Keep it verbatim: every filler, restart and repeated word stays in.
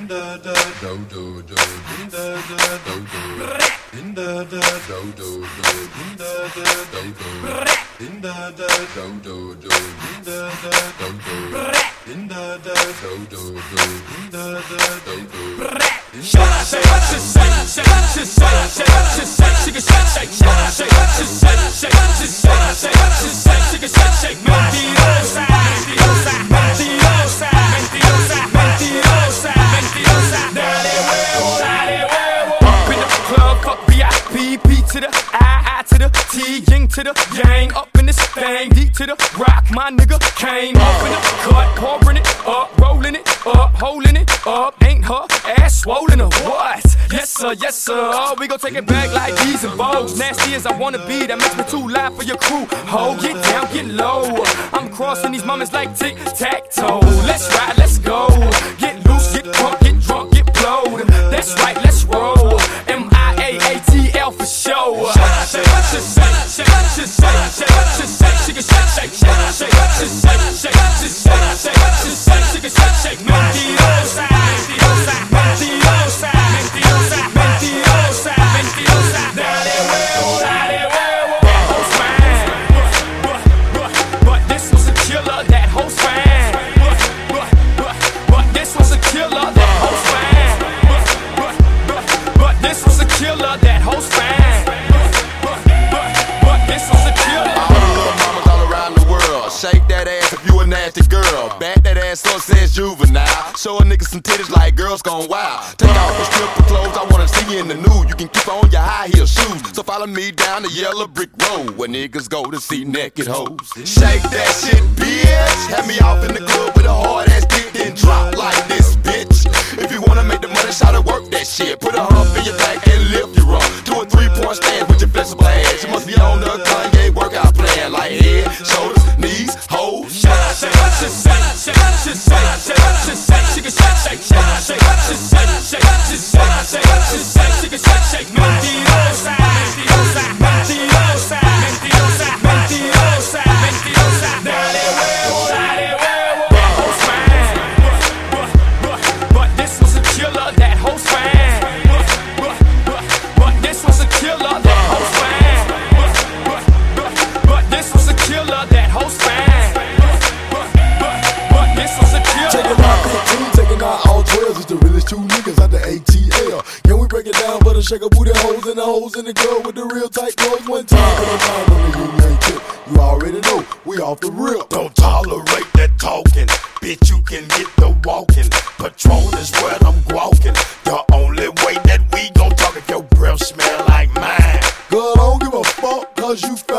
To the I, I to the T, Ying to the Yang, up in this thing, D to the rock, my nigga came up in the cut, pouring it up, rolling it up, holding it up, ain't her ass swollen or what? Yes sir, yes sir, we gon' take it back like these and bows, nasty as I wanna be, that makes me too loud for your crew, ho, get down, get low, I'm crossing these moments like tic-tac-toe, let's ride, let's go, get loose, get drunk, get drunk, get blowed, that's right, let's roll, M I A A T L for show. Shake, shake, shake, shake, shake, shake, shake, shake, shake, shake, shake, shake, shake, shake, shake, shake, shake, shake, mentirosa, mentirosa, mentirosa, mentirosa, mentirosa, mentirosa. Dale huevo, dale huevo. That hoe's fine, but, but, but this was a killer. That hoe's fine, but, but, but, but this was a killer. That hoe's fine, but, but, but, but this was a killer. That hoe's fine. Shake that ass if you a nasty girl. Back that ass up, says juvenile. Show a nigga some titties like girls gone wild. Take off your stripper clothes, I wanna see you in the nude. You can keep on your high heel shoes. So follow me down the yellow brick road where niggas go to see naked hoes. Shake that shit, bitch. Have me off in the club with a hard ass dick, then drop like this, bitch. If you wanna make the money, shout to work that shit. Put a hump in your back and lift you up. Do a three point stand with your flexible ass. You must be on the Kanye workout plan like head, shoulders, knees, hoes. Shake, shake, shake, shake, shake, shake, shake, shake, shake, shake, shake, shake, shake, shake, shake, shake, shake, mentirosa, mentirosa, mentirosa, mentirosa, mentirosa, mentirosa. Dale huevo, dale huevo. That hoe's fine, but, but, but this was a killer. That hoe's fine, but, but, but, but this was a killer. That hoe's fine, but, but, but, but this was a killer. That hoe's fine. Taking out fifteen, taking out all twelves. It's the realest two niggas out the A T L. Can we break it down for the shaker booty hoes and the hoes in the club with the real tight clothes? One time for the time on the union tip. You already know, we off the real. Don't tolerate that talking. Bitch, you can get the walking. Patron is where I'm walking. The only way that we gon' talk if your breath smell like mine. Girl, I don't give a fuck, cause you